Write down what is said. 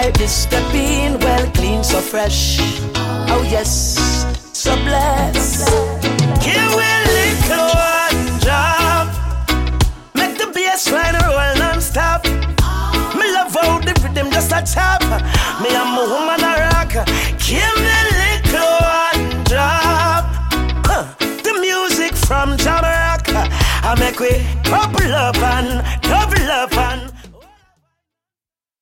like this, stepping well clean, so fresh. Oh yes, so blessed. Give me a little one drop, make the bass line roll non-stop. Me love how the rhythm just a tap. Me and my woman a rock. Give me a little one drop. The music from Jamaica, I make we couple up and double up and